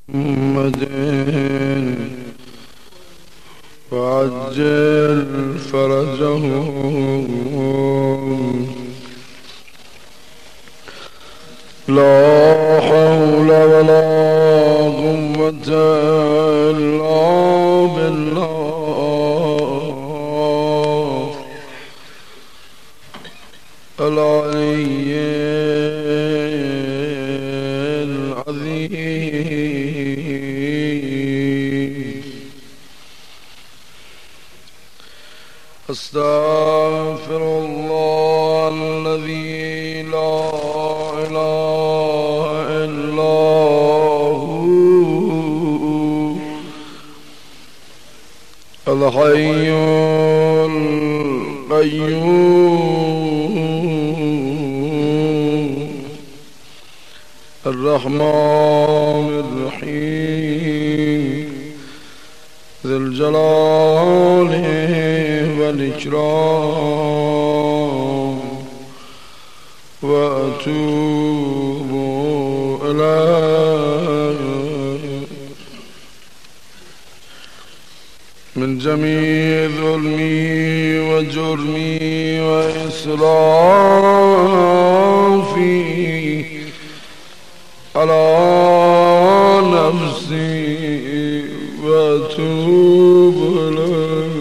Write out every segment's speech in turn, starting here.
محمد وعجل فرجهم لا حول ولا قوة إلا بالله العلي العظيم. أستغفر الله الذي لا إله إلا هو الحي القيوم الرحمن الرحيم ذي الجلال والإكرام وأتوب إليه من جميع ظلمي وجرمي وإسرافي على نفسي وأتوب إليه.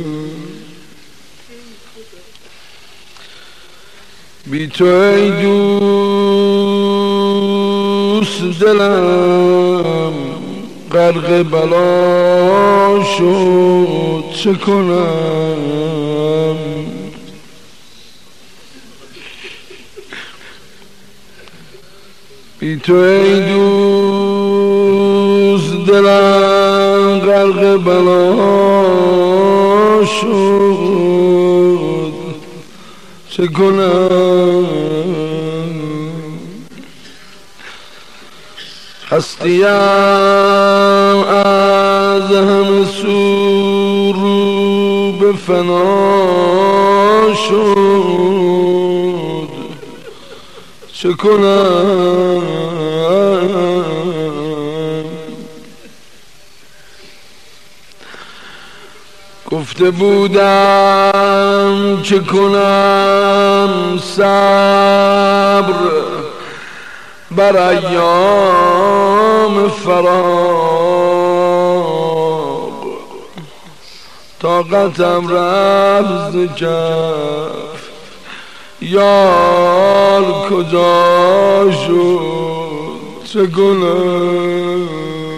بی تو ای دوست دلم غرق بلا شد، چه کنم؟ بی تو ای دوست دلم غرق بلا شد، چه کنم؟ هستیم از همه سو رو به فنا شد، چه کنم؟ گفته بودم چه کنم صبر بر ایام فراق، طاقتم رفت ز کف، یار کجا شد، چه کنم؟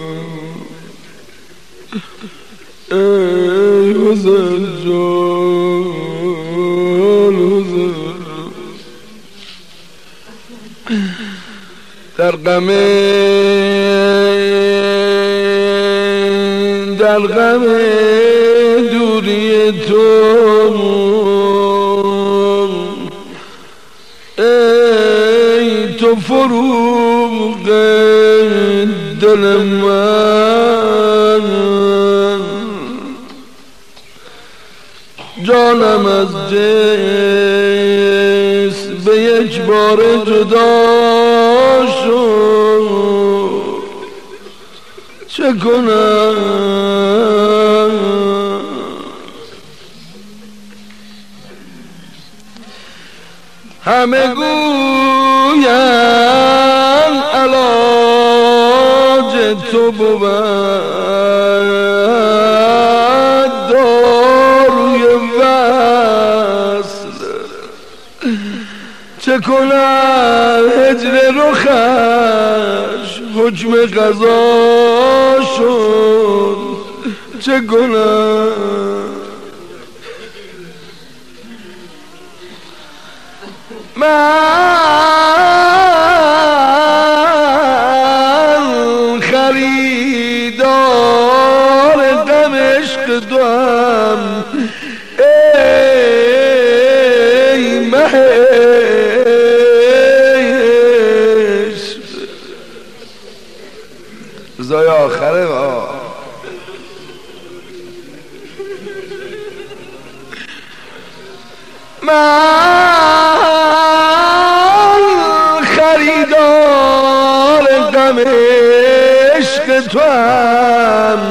ای حسین جان حسین، در غم دوری تو، ای تو فروغ دل من، جانم از جسم به یک بار جدا شد، چه کنم؟ همه گویند علاج تو بود داروی وصل، چه کنم؟ هجر رخش حکم قضا شد، چه کنم؟ من خریدار غم عشق توام، ای مه عشق. روزای آخره من خریدار غم عشق تو هم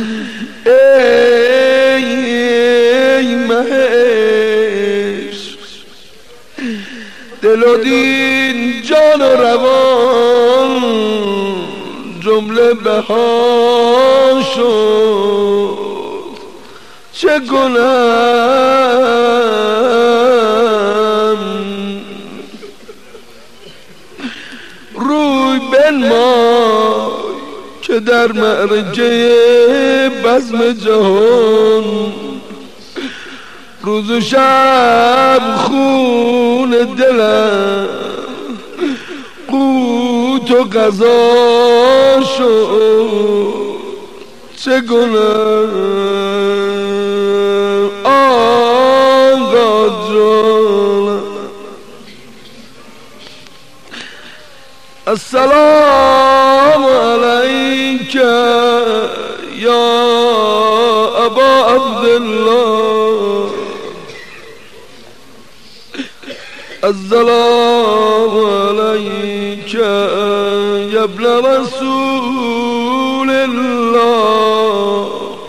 ای مهش دل و دین جان و روان جمله بها شد چه گناهم روی بنمای که در معرکه بزم جهان روز و شب خون دلم قوت و غذا شد چه گناه آقا جانم السلام علیک یا ابا عبدالله السلام علیک یا ابن رسول الله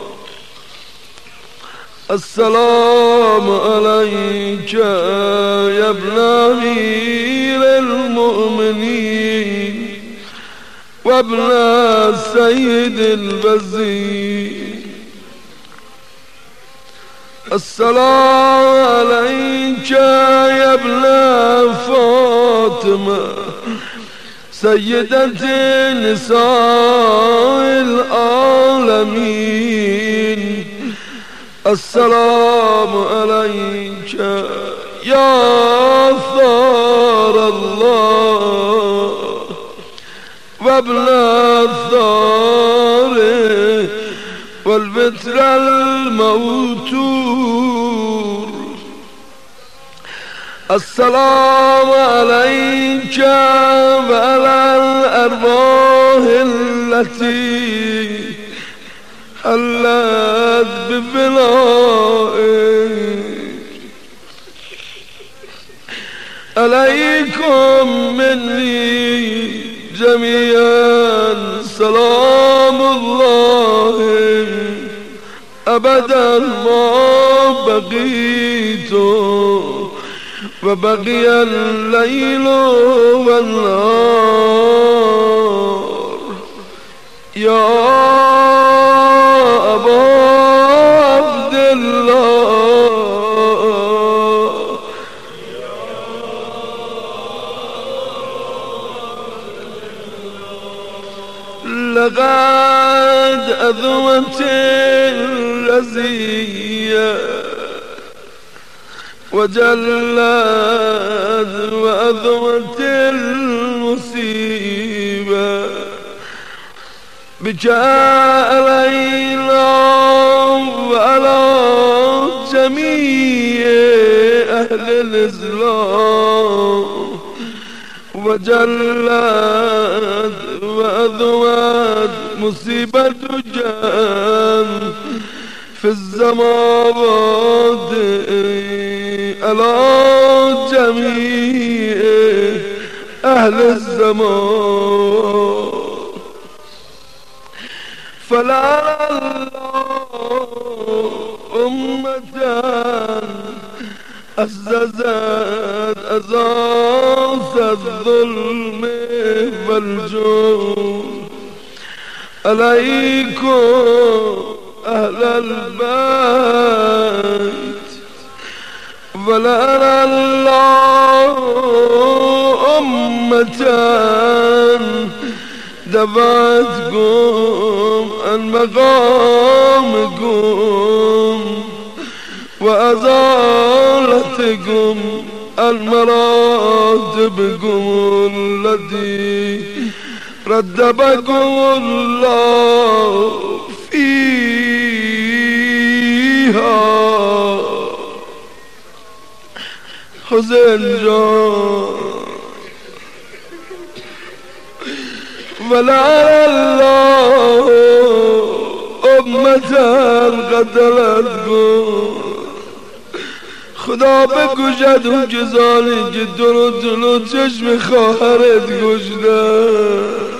السلام علیک یا ابن امیر المؤمنین و ابن سید الوزیر السلام علیک یا ابن فاطمه سیدت نساء العالمین السلام علیک یا ثار الله و ابن الثار والبتر الموتور السلام عليك وعلى الأرواح التي حلت بفنائك عليكم مني جميعا سلام الله أبدا ما بقيت وبقي الليل والنهار يا أبا عبد الله لقد أذوت الرزية وجلت وأذوت المصيبة بك علينا وعلى جميع أهل الإسلام وجلت وأذوت مصيبة جان في الزماوات على جميع أهل الزمان فلعن الله أمة أززت أزاز الظلم والجور عليكم أهل البيت ولعن الله أمة دفعتكم عن مقامكم وأزالتكم عن مراتبكم التي ردبكم الله فيها حسين جان ولعن الله أمة قتلتكم خدا بکشد اون کسانی که تو رو جلو چشم خواهرت کشتن